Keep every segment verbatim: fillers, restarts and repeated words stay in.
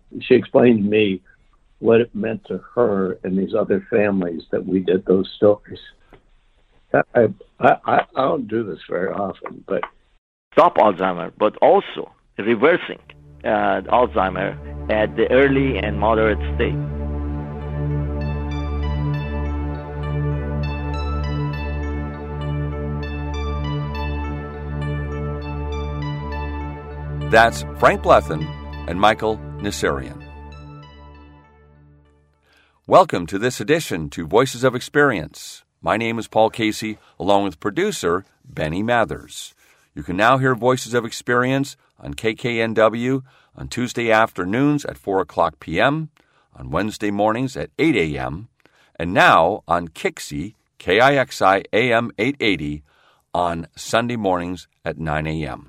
She explained to me what it meant to her and these other families that we did those stories. I, I, I don't do this very often, but stop Alzheimer, but also reversing uh, Alzheimer at the early and moderate stage. That's Frank Blethyn and Michael Nasserian. Welcome to this edition to Voices of Experience. My name is Paul Casey, along with producer Benny Mathers. You can now hear Voices of Experience on K K N W on Tuesday afternoons at four o'clock p.m., on Wednesday mornings at eight a.m., and now on Kixi, K I X I A M eight eighty, on Sunday mornings at nine a.m.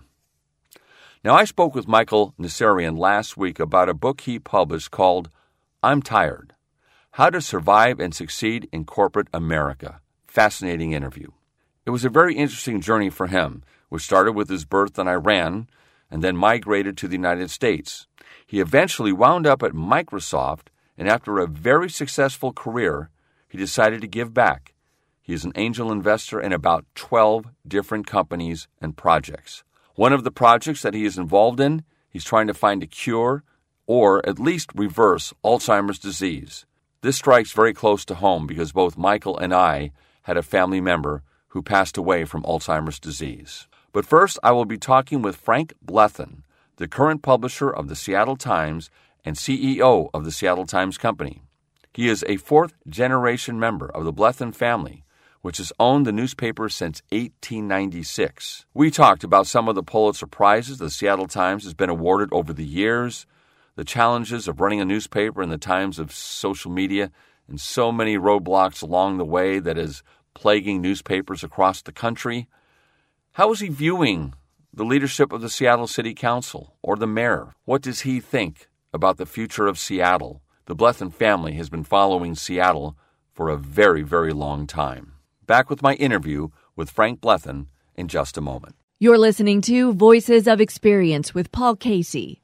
Now, I spoke with Michael Nasserian last week about a book he published called I'm Tired: How to Survive and Succeed in Corporate America. Fascinating interview. It was a very interesting journey for him, which started with his birth in Iran and then migrated to the United States. He eventually wound up at Microsoft, and after a very successful career, he decided to give back. He is an angel investor in about twelve different companies and projects. One of the projects that he is involved in, he's trying to find a cure or at least reverse Alzheimer's disease. This strikes very close to home because both Michael and I had a family member who passed away from Alzheimer's disease. But first, I will be talking with Frank Blethyn, the current publisher of the Seattle Times and C E O of the Seattle Times Company. He is a fourth-generation member of the Blethyn family, which has owned the newspaper since eighteen ninety-six. We talked about some of the Pulitzer Prizes the Seattle Times has been awarded over the years, the challenges of running a newspaper in the times of social media, and so many roadblocks along the way that is plaguing newspapers across the country. How is he viewing the leadership of the Seattle City Council or the mayor? What does he think about the future of Seattle? The Blethyn family has been following Seattle for a very, very long time. Back with my interview with Frank Blethyn in just a moment. You're listening to Voices of Experience with Paul Casey.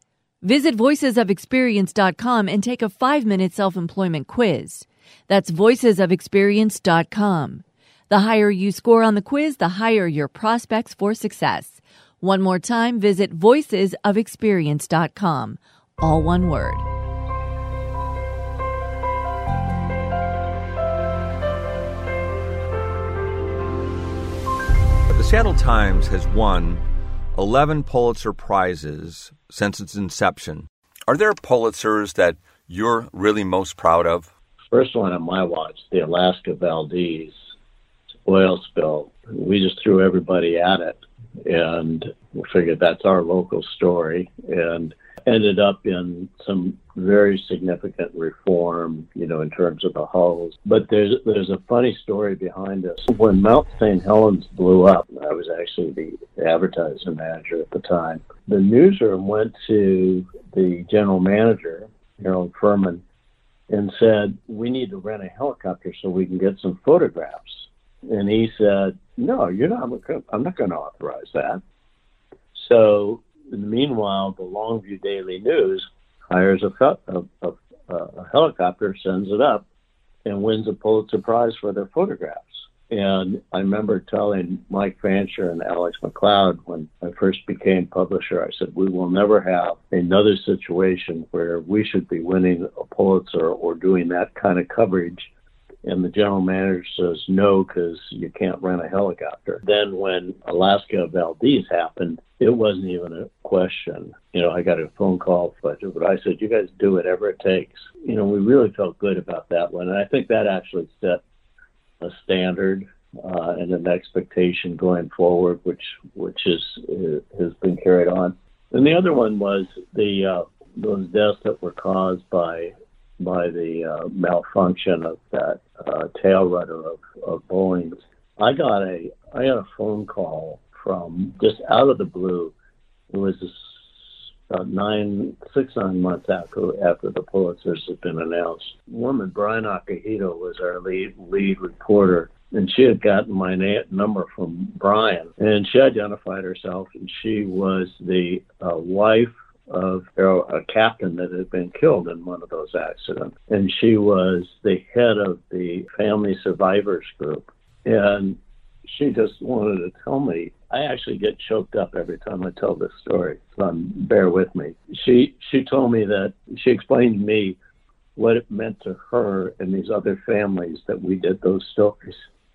Visit voices of experience dot com and take a five-minute self-employment quiz. That's voices of experience dot com. The higher you score on the quiz, the higher your prospects for success. One more time, visit voices of experience dot com. All one word. The Seattle Times has won eleven Pulitzer Prizes since its inception. Are there Pulitzers that you're really most proud of? First one on my watch, the Alaska Valdez oil spill. We just threw everybody at it, and we figured that's our local story, and ended up in some very significant reform, you know, in terms of the hulls. But there's there's a funny story behind this. When Mount Saint Helens blew up, I was actually the advertising manager at the time. The newsroom went to the general manager, Harold Furman, and said, we need to rent a helicopter so we can get some photographs. And he said, no, you're not. I'm not going to authorize that. So in the meanwhile, the Longview Daily News hires a, a, a, a helicopter, sends it up, and wins a Pulitzer Prize for their photographs. And I remember telling Mike Fancher and Alex McLeod when I first became publisher, I said, we will never have another situation where we should be winning a Pulitzer or doing that kind of coverage. And the general manager says, no, because you can't rent a helicopter. Then when Alaska Valdez happened, it wasn't even a question. You know, I got a phone call, but I said, you guys do whatever it takes. You know, we really felt good about that one. And I think that actually set a standard uh, and an expectation going forward, which which is, is has been carried on. And the other one was the uh, those deaths that were caused by by the uh, malfunction of that uh, tail rudder of, of Boeing's. I got a I got a phone call from just out of the blue. It was about nine, six, nine months after after the Pulitzers had been announced. A woman, Brian Akihito, was our lead lead reporter, and she had gotten my na- number from Brian, and she identified herself, and she was the uh, wife of you know, a captain that had been killed in one of those accidents. And she was the head of the Family Survivors Group. And she just wanted to tell me. I actually get choked up every time I tell this story, so um, bear with me. She she told me that, she explained to me what it meant to her and these other families that we did those stories.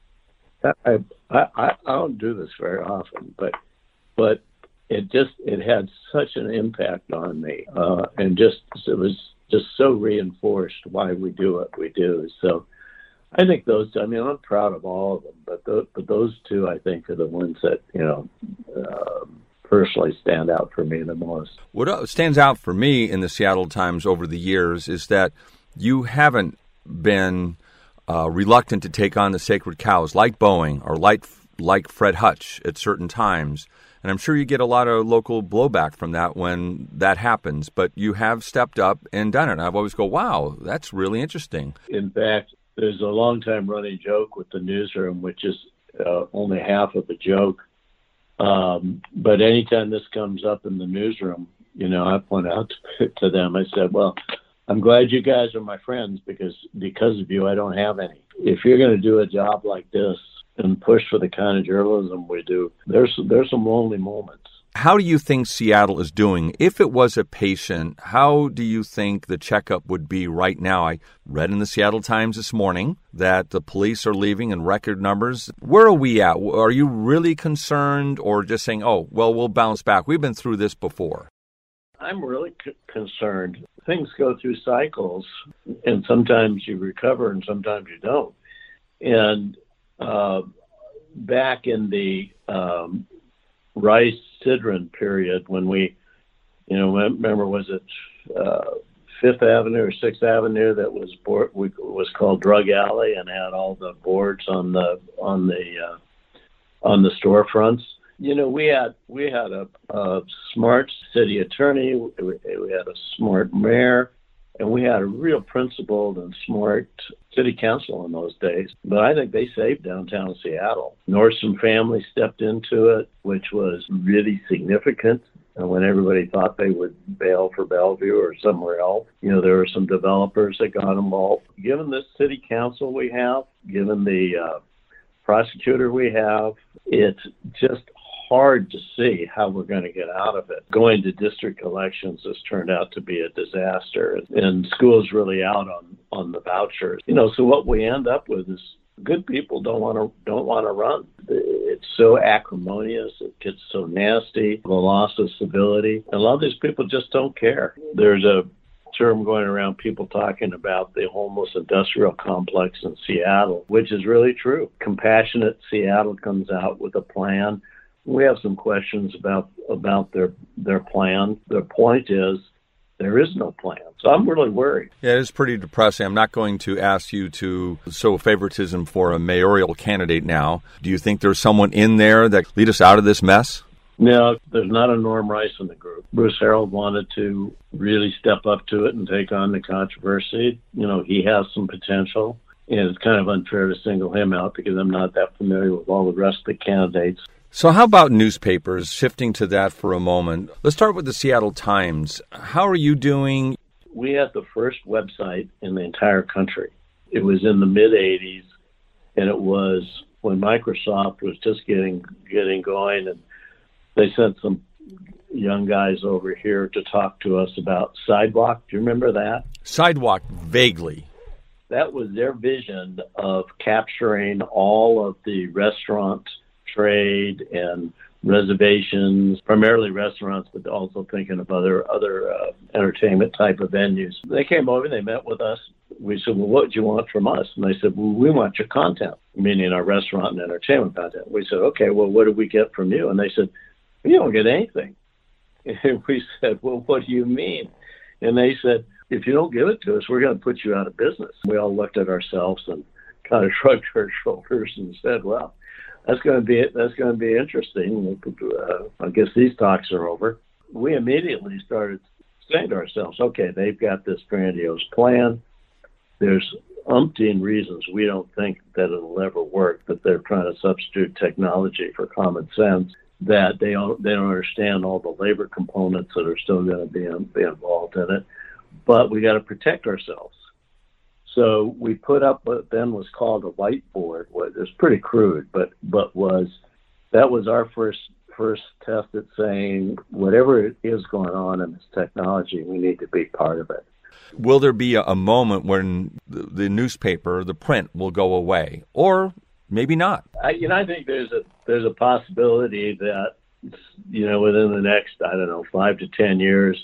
I I, I don't do this very often, but but it just it had such an impact on me, uh, and just it was just so reinforced why we do what we do. So I think those two, I mean, I'm proud of all of them, but the, but those two, I think, are the ones that, you know, uh, personally stand out for me the most. What stands out for me in the Seattle Times over the years is that you haven't been uh, reluctant to take on the sacred cows like Boeing or like, like Fred Hutch at certain times. And I'm sure you get a lot of local blowback from that when that happens, but you have stepped up and done it. And I've always go, wow, that's really interesting. In fact, there's a long-time running joke with the newsroom, which is uh, only half of a joke. Um, but anytime this comes up in the newsroom, you know, I point out to, to them, I said, well, I'm glad you guys are my friends because because of you, I don't have any. If you're going to do a job like this and push for the kind of journalism we do, there's there's some lonely moments. How do you think Seattle is doing? If it was a patient, how do you think the checkup would be right now? I read in the Seattle Times this morning that the police are leaving in record numbers. Where are we at? Are you really concerned or just saying, oh, well, we'll bounce back? We've been through this before. I'm really c- concerned. Things go through cycles, and sometimes you recover and sometimes you don't. And uh, back in the um, Rice-Sidran period when we, you know, remember, was it uh, Fifth Avenue or Sixth Avenue that was board, was called Drug Alley and had all the boards on the on the uh, on the storefronts? You know, we had we had a, a smart city attorney, we, we had a smart mayor, and we had a real principled and smart city council in those days. But I think they saved downtown Seattle. Nordstrom family stepped into it, which was really significant. And when everybody thought they would bail for Bellevue or somewhere else, you know, there were some developers that got involved. Given this city council we have, given the uh, prosecutor we have, it's just hard to see how we're going to get out of it. Going to district elections has turned out to be a disaster, and schools really out on, on the vouchers. You know, so what we end up with is good people don't want to don't want to run. It's so acrimonious. It gets so nasty. The loss of civility. And a lot of these people just don't care. There's a term going around, people talking about the homeless industrial complex in Seattle, which is really true. Compassionate Seattle comes out with a plan. We have some questions about about their their plan. Their point is there is no plan. So I'm really worried. Yeah, it is pretty depressing. I'm not going to ask you to sow favoritism for a mayoral candidate now. Do you think there's someone in there that lead us out of this mess? No, there's not a Norm Rice in the group. Bruce Harold wanted to really step up to it and take on the controversy. You know, he has some potential. And it's kind of unfair to single him out because I'm not that familiar with all the rest of the candidates. So how about newspapers? Shifting to that for a moment. Let's start with the Seattle Times. How are you doing? We had the first website in the entire country. It was in the mid-eighties, and it was when Microsoft was just getting getting going, and they sent some young guys over here to talk to us about Sidewalk. Do you remember that? Sidewalk, vaguely. That was their vision of capturing all of the restaurant trade and reservations, primarily restaurants, but also thinking of other other uh, entertainment type of venues. They came over, they met with us. We said, well, what do you want from us? And they said, well, we want your content, meaning our restaurant and entertainment content. We said, okay, well, what do we get from you? And they said, you don't get anything. And we said, well, what do you mean? And they said, if you don't give it to us, we're going to put you out of business. We all looked at ourselves and kind of shrugged our shoulders and said, well, That's going to be that's going to be interesting. Uh, I guess these talks are over. We immediately started saying to ourselves, okay, they've got this grandiose plan. There's umpteen reasons we don't think that it'll ever work, that they're trying to substitute technology for common sense. that they don't they don't understand all the labor components that are still going to be, in, be involved in it. But we got to protect ourselves. So we put up what then was called a whiteboard. It was pretty crude, but but was that was our first first test at saying whatever is going on in this technology, we need to be part of it. Will there be a, a moment when the, the newspaper, the print, will go away, or maybe not? I, you know, I think there's a there's a possibility that, you know, within the next, I don't know, five to ten years,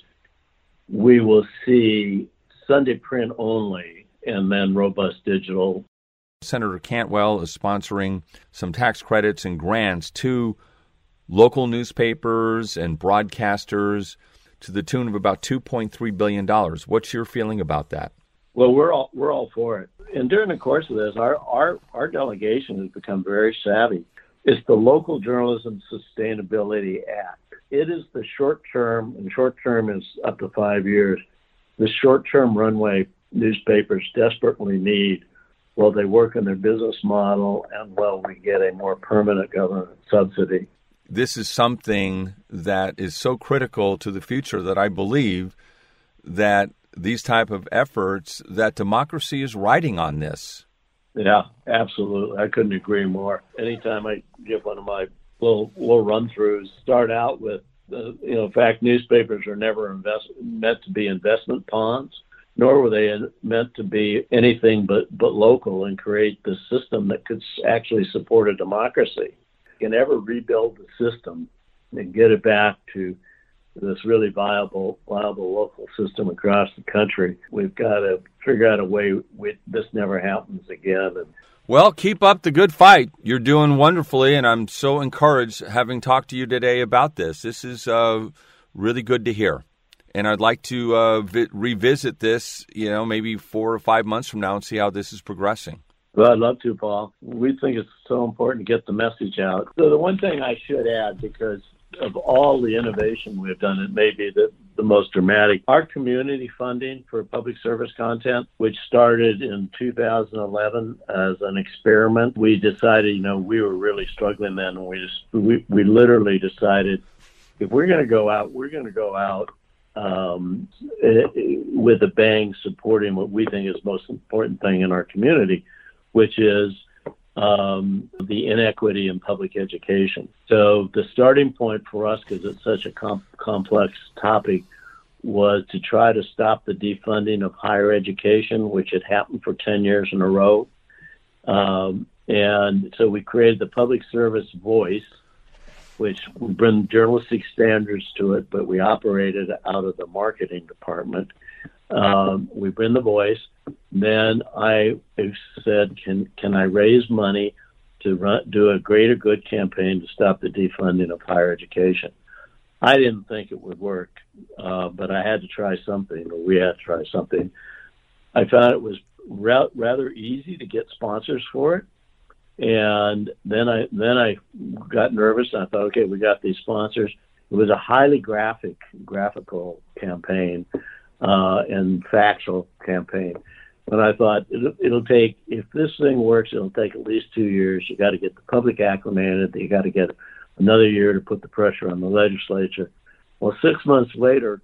we will see Sunday print only and then robust digital. Senator Cantwell is sponsoring some tax credits and grants to local newspapers and broadcasters to the tune of about two point three billion dollars. What's your feeling about that? Well, we're all we're all for it. And during the course of this, our, our, our delegation has become very savvy. It's the Local Journalism Sustainability Act. It is the short term, and short term is up to five years, the short term runway newspapers desperately need while they work on their business model and while we get a more permanent government subsidy. This is something that is so critical to the future that I believe that these type of efforts, that democracy is riding on this. Yeah, absolutely. I couldn't agree more. Anytime I give one of my little little run-throughs, start out with, uh, you know, in fact, newspapers are never invest, meant to be investment ponds, nor were they meant to be anything but, but local and create the system that could actually support a democracy. You can ever rebuild the system and get it back to this really viable, viable local system across the country. We've got to figure out a way we, this never happens again. And, well, keep up the good fight. You're doing wonderfully, and I'm so encouraged having talked to you today about this. This is uh, really good to hear. And I'd like to uh, vi- revisit this, you know, maybe four or five months from now and see how this is progressing. Well, I'd love to, Paul. We think it's so important to get the message out. So the one thing I should add, because of all the innovation we've done, it may be the, the most dramatic. Our community funding for public service content, which started in two thousand eleven as an experiment, we decided, you know, we were really struggling then, and we just we, we literally decided if we're going to go out, we're going to go out um, with a bang, supporting what we think is the most important thing in our community, which is um, the inequity in public education. So the starting point for us, because it's such a com- complex topic, was to try to stop the defunding of higher education, which had happened for ten years in a row. Um, and so we created the Public Service Voice, which we bring journalistic standards to it, but we operated out of the marketing department. Um, we bring the voice. Then I said, can can I raise money to run, do a greater good campaign to stop the defunding of higher education? I didn't think it would work, uh, but I had to try something, or we had to try something. I found it was ra- rather easy to get sponsors for it. And then I then I got nervous, and I thought, okay, we got these sponsors. It was a highly graphic, graphical campaign uh, and factual campaign. And I thought it'll, it'll take, if this thing works, it'll take at least two years. You got to get the public acclimated. You got to get another year to put the pressure on the legislature. Well, six months later,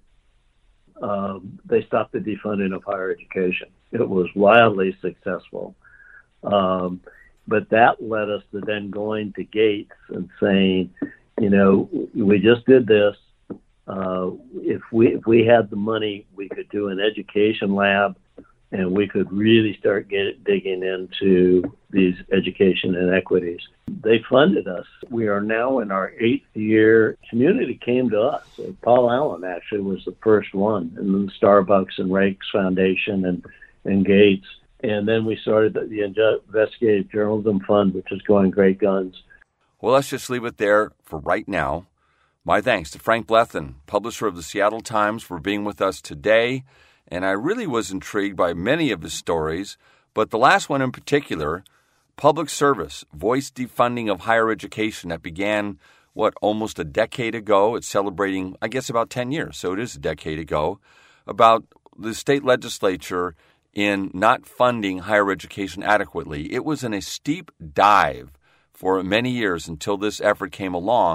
um, they stopped the defunding of higher education. It was wildly successful. Um, but that led us to then going to Gates and saying, you know, we just did this. Uh, if we if we had the money, we could do an education lab, and we could really start get, digging into these education inequities. They funded us. We are now in our eighth year. Community came to us. Paul Allen actually was the first one, and then Starbucks and Rakes Foundation and, and Gates. And then we started the, the Investigative Journalism Fund, which is going great guns. Well, let's just leave it there for right now. My thanks to Frank Blethen, publisher of the Seattle Times, for being with us today. And I really was intrigued by many of his stories, but the last one in particular, public service, voice defunding of higher education, that began, what, almost a decade ago. It's celebrating, I guess, about ten years, so it is a decade ago, about the state legislature in not funding higher education adequately. It was in a steep dive for many years until this effort came along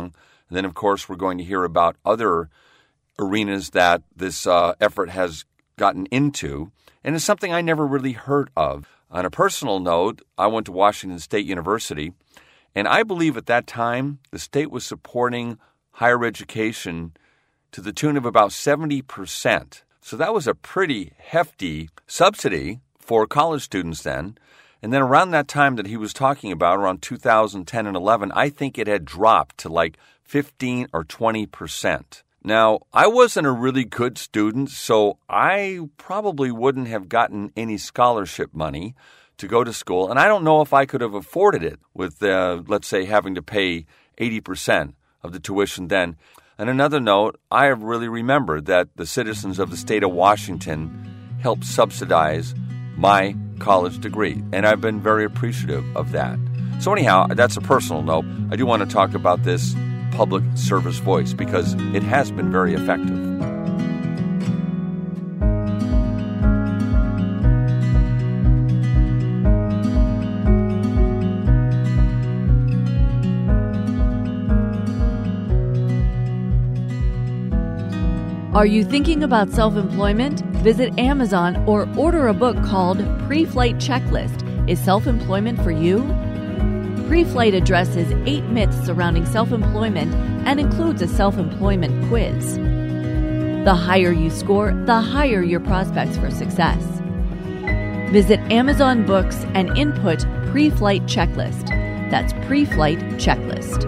And then, of course, we're going to hear about other arenas that this uh, effort has gotten into, and it's something I never really heard of. On a personal note, I went to Washington State University, and I believe at that time the state was supporting higher education to the tune of about seventy percent. So that was a pretty hefty subsidy for college students then. And then around that time that he was talking about, around two thousand ten and eleven, I think it had dropped to like fifteen or twenty percent. Now, I wasn't a really good student, so I probably wouldn't have gotten any scholarship money to go to school, and I don't know if I could have afforded it with, uh, let's say, having to pay eighty percent of the tuition then. On another note, I have really remembered that the citizens of the state of Washington helped subsidize my college degree, and I've been very appreciative of that. So anyhow, that's a personal note. I do want to talk about this public service voice because it has been very effective. Are you thinking about self-employment? Visit Amazon or order a book called Pre-Flight Checklist. Is self-employment for you? Pre-Flight addresses eight myths surrounding self-employment and includes a self-employment quiz. The higher you score, the higher your prospects for success. Visit Amazon Books and input Pre-Flight Checklist. That's Pre-Flight Checklist.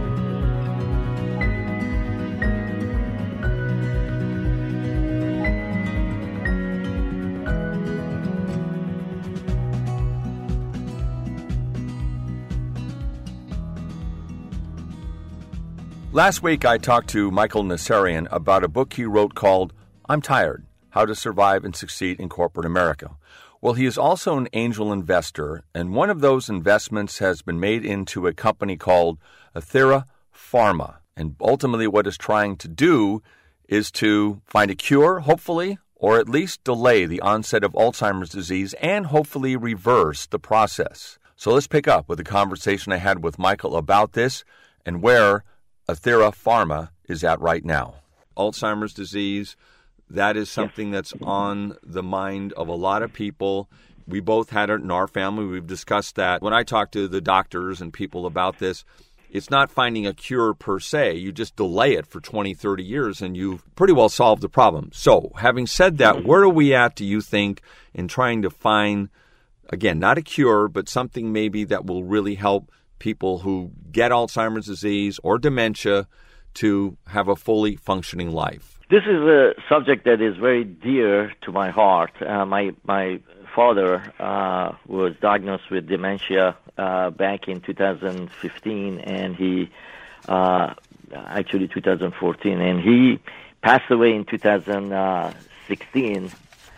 Last week, I talked to Michael Nassarian about a book he wrote called I'm Tired, How to Survive and Succeed in Corporate America. Well, he is also an angel investor, and one of those investments has been made into a company called Athira Pharma. And ultimately what it's trying to do is to find a cure, hopefully, or at least delay the onset of Alzheimer's disease and hopefully reverse the process. So let's pick up with the conversation I had with Michael about this and where Athira Pharma is at right now. Alzheimer's disease, that is something that's on the mind of a lot of people. We both had it in our family. We've discussed that. When I talk to the doctors and people about this, it's not finding a cure per se. You just delay it for twenty, thirty years and you've pretty well solved the problem. So having said that, where are we at, do you think, in trying to find, again, not a cure, but something maybe that will really help people who get Alzheimer's disease or dementia to have a fully functioning life? This is a subject that is very dear to my heart. Uh, my my father uh, was diagnosed with dementia uh, back in two thousand fifteen, and he uh, actually two thousand fourteen, and he passed away in two thousand sixteen.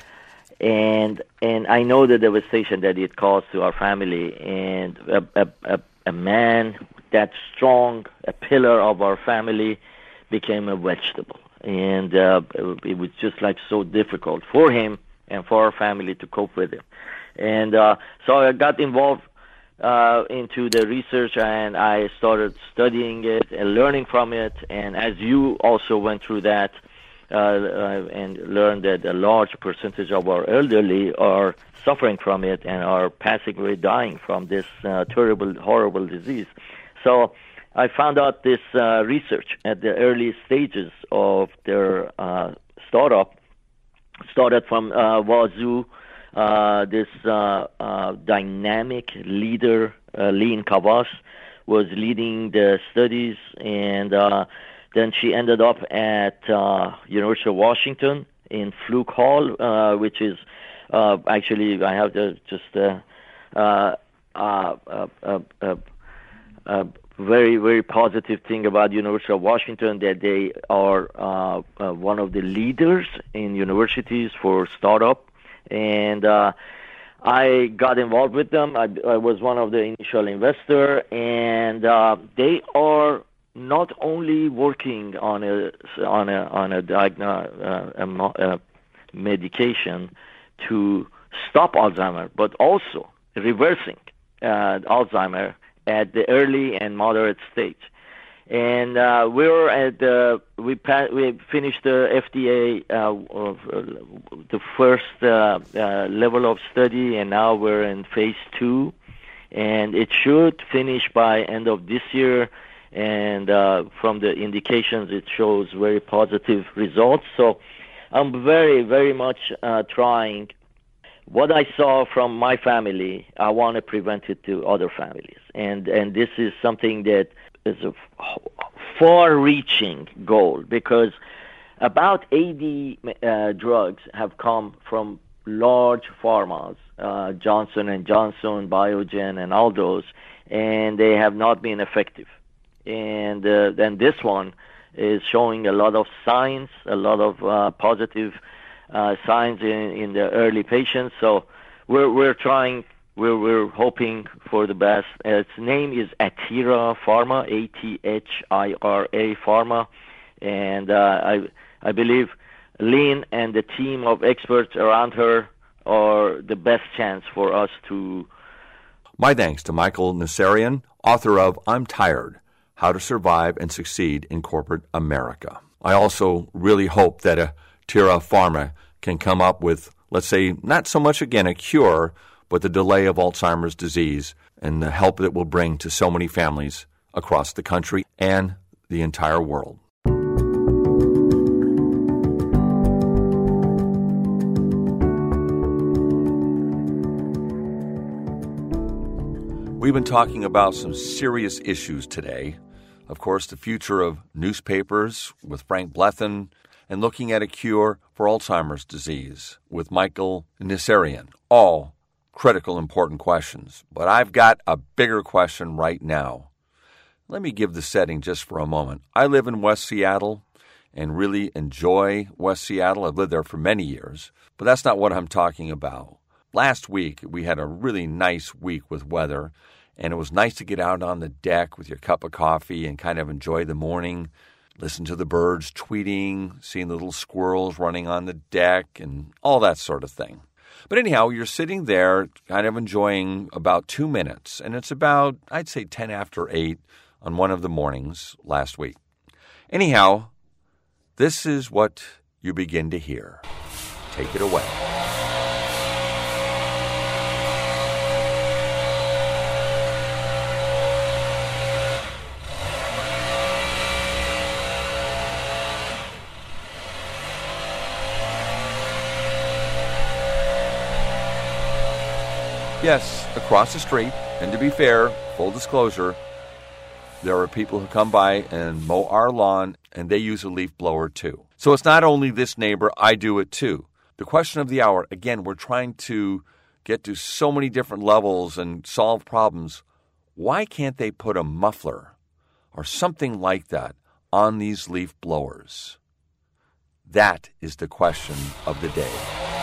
And and I know the devastation that it caused to our family, and a, a, a A man that strong, a pillar of our family, became a vegetable. And uh, it was just like so difficult for him and for our family to cope with him. And uh, so I got involved uh, into the research, and I started studying it and learning from it. And as you also went through that uh, uh, and learned that a large percentage of our elderly are suffering from it and are passing away, dying from this uh, terrible, horrible disease. So I found out this uh, research at the early stages of their uh, startup, started from uh, Wazoo, uh, this uh, uh, dynamic leader, uh, Lynn Kavas, was leading the studies, and uh, then she ended up at uh, University of Washington in Fluke Hall, uh, which is Uh, actually, I have to just uh, uh, uh, uh, uh, uh, uh, very, very positive thing about University of Washington, that they are uh, uh, one of the leaders in universities for startup. And uh, I got involved with them. I, I was one of the initial investor, and uh, they are not only working on a on a on a, diagno- uh, a, a medication to stop Alzheimer, but also reversing uh, Alzheimer at the early and moderate stage. And uh, we're at the we pa- we finished the F D A uh, of, uh, the first uh, uh, level of study, and now we're in phase two, and it should finish by end of this year. And uh, from the indications, it shows very positive results. So I'm very, very much uh, trying. What I saw from my family, I want to prevent it to other families, and and this is something that is a far-reaching goal, because about eighty uh, drugs have come from large pharmas, uh, Johnson and Johnson, Biogen, and all those, and they have not been effective. And uh, then this one is showing a lot of signs, a lot of uh, positive uh, signs in, in the early patients. So we're we're trying. We're we're hoping for the best. Its name is Athira Pharma, A T H I R A Pharma, and uh, I I believe Lynn and the team of experts around her are the best chance for us to. My thanks to Michael Nasserian, author of I'm Tired: How to Survive and Succeed in Corporate America. I also really hope that Athira Pharma can come up with, let's say, not so much again a cure, but the delay of Alzheimer's disease and the help that will bring to so many families across the country and the entire world. We've been talking about some serious issues today. Of course, the future of newspapers with Frank Blethen, and looking at a cure for Alzheimer's disease with Michael Nasserian. All critical, important questions. But I've got a bigger question right now. Let me give the setting just for a moment. I live in West Seattle and really enjoy West Seattle. I've lived there for many years, but that's not what I'm talking about. Last week, we had a really nice week with weather, and it was nice to get out on the deck with your cup of coffee and kind of enjoy the morning, listen to the birds tweeting, seeing the little squirrels running on the deck, and all that sort of thing. But anyhow, you're sitting there kind of enjoying about two minutes, and it's about, I'd say, ten after eight on one of the mornings last week. Anyhow, this is what you begin to hear. Take it away. Yes, across the street, and to be fair, full disclosure, there are people who come by and mow our lawn, and they use a leaf blower too. So it's not only this neighbor, I do it too. The question of the hour, again, we're trying to get to so many different levels and solve problems. Why can't they put a muffler or something like that on these leaf blowers? That is the question of the day.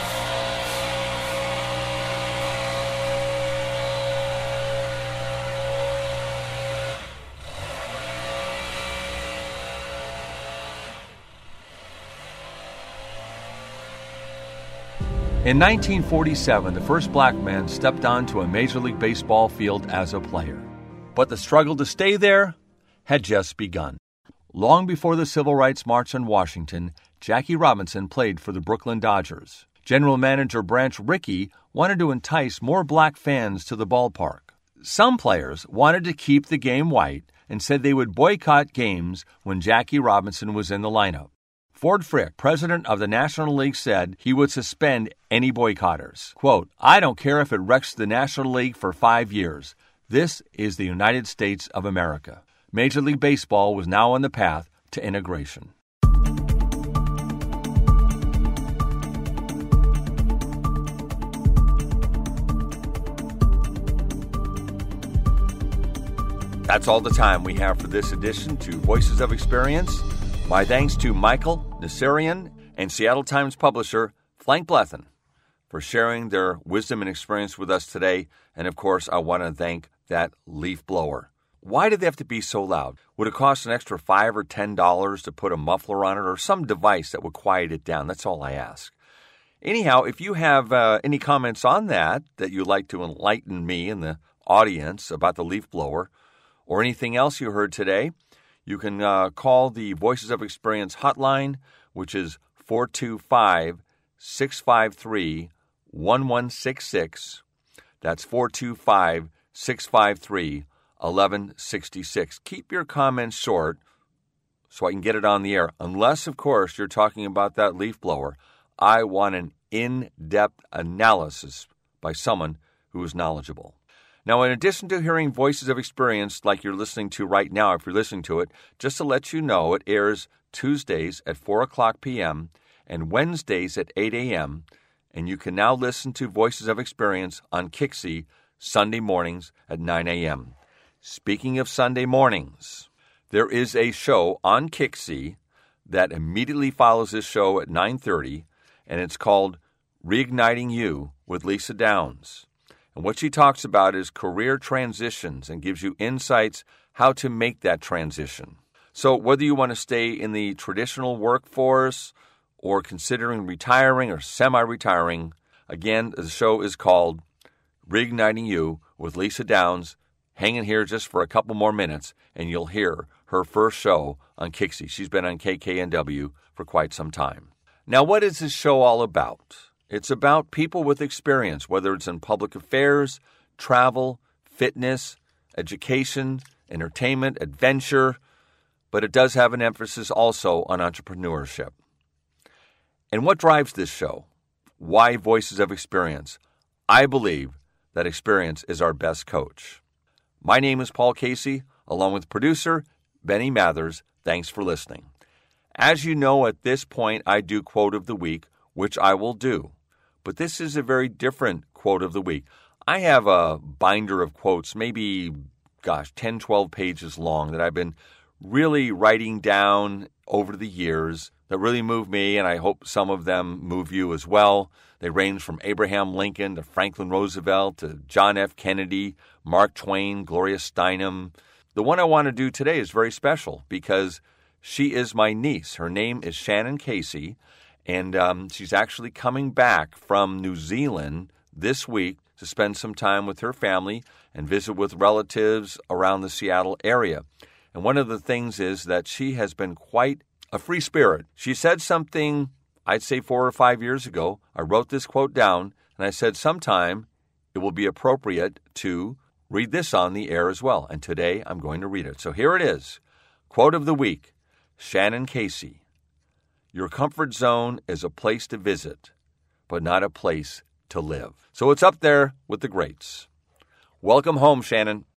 In nineteen forty-seven, the first black man stepped onto a Major League Baseball field as a player. But the struggle to stay there had just begun. Long before the Civil Rights March on Washington, Jackie Robinson played for the Brooklyn Dodgers. General Manager Branch Rickey wanted to entice more black fans to the ballpark. Some players wanted to keep the game white and said they would boycott games when Jackie Robinson was in the lineup. Ford Frick, president of the National League, said he would suspend any boycotters. Quote, "I don't care if it wrecks the National League for five years. This is the United States of America." Major League Baseball was now on the path to integration. That's all the time we have for this edition to Voices of Experience. My thanks to Michael Nasserian and Seattle Times publisher Frank Blethen for sharing their wisdom and experience with us today. And of course, I want to thank that leaf blower. Why did they have to be so loud? Would it cost an extra five or ten dollars to put a muffler on it or some device that would quiet it down? That's all I ask. Anyhow, if you have uh, any comments on that that you'd like to enlighten me and the audience about the leaf blower or anything else you heard today, You can uh, call the Voices of Experience hotline, which is four two five, six five three, one one six six. That's four two five, six five three, one one six six. Keep your comments short so I can get it on the air. Unless, of course, you're talking about that leaf blower. I want an in-depth analysis by someone who is knowledgeable. Now, in addition to hearing Voices of Experience like you're listening to right now, if you're listening to it, just to let you know, it airs Tuesdays at four o'clock p.m. and Wednesdays at eight a.m., and you can now listen to Voices of Experience on Kixie Sunday mornings at nine a.m. Speaking of Sunday mornings, there is a show on Kixie that immediately follows this show at nine thirty, and it's called Reigniting You with Lisa Downs. And what she talks about is career transitions and gives you insights how to make that transition. So whether you want to stay in the traditional workforce or considering retiring or semi-retiring, again, the show is called Reigniting You with Lisa Downs. Hang in here just for a couple more minutes, and you'll hear her first show on Kixie. She's been on K K N W for quite some time. Now, what is this show all about? It's about people with experience, whether it's in public affairs, travel, fitness, education, entertainment, adventure, but it does have an emphasis also on entrepreneurship. And what drives this show? Why Voices of Experience? I believe that experience is our best coach. My name is Paul Casey, along with producer Benny Mathers. Thanks for listening. As you know, at this point, I do Quote of the Week, which I will do. But this is a very different Quote of the Week. I have a binder of quotes, maybe, gosh, ten, twelve pages long that I've been really writing down over the years that really move me, and I hope some of them move you as well. They range from Abraham Lincoln to Franklin Roosevelt to John F. Kennedy, Mark Twain, Gloria Steinem. The one I want to do today is very special because she is my niece. Her name is Shannon Casey, and um, she's actually coming back from New Zealand this week to spend some time with her family and visit with relatives around the Seattle area. And one of the things is that she has been quite a free spirit. She said something, I'd say four or five years ago. I wrote this quote down, and I said sometime it will be appropriate to read this on the air as well. And today I'm going to read it. So here it is. Quote of the week, Shannon Casey. Your comfort zone is a place to visit, but not a place to live. So it's up there with the greats. Welcome home, Shannon.